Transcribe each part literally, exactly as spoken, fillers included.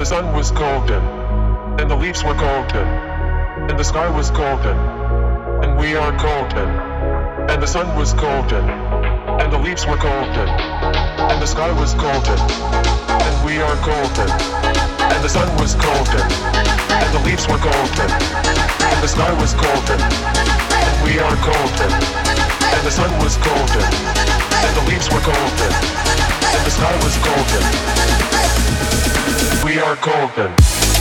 The sun was golden, and the leaves were golden, and the sky was golden, and we are golden. And the sun was golden, and the leaves were golden, and the sky was golden, and we are golden. And the sun was golden, and the leaves were golden, and the sky was golden, and we are golden. And the sun was golden, and the leaves were golden, and the sky was golden. We are golden.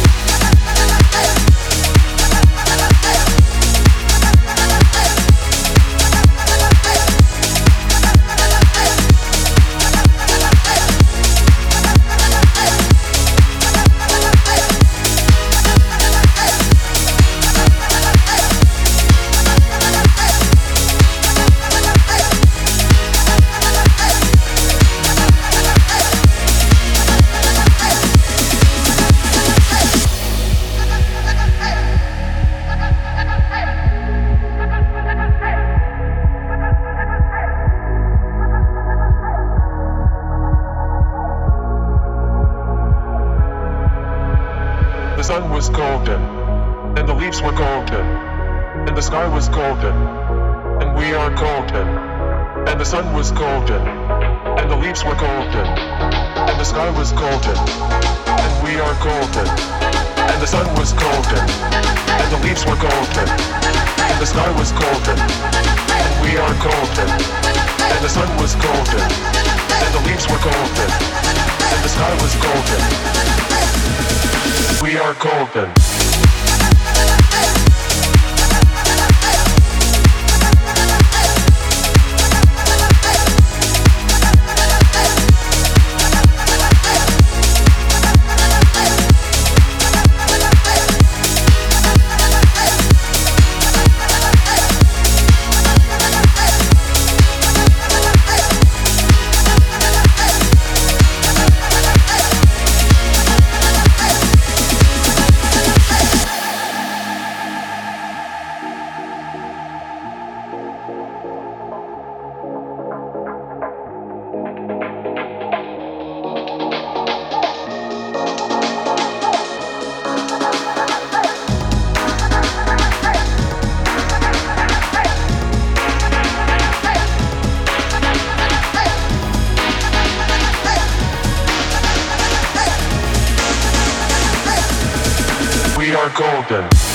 The sun was golden, and the leaves were golden, and the sky was golden, and we are golden. And the sun was golden, and the leaves were golden, and the sky was golden, and we are golden. And the sun was golden, and the leaves were golden, and the sky was golden, and we are golden. And the sun was golden, and the leaves were golden, and the sky was golden. We are golden. We are golden.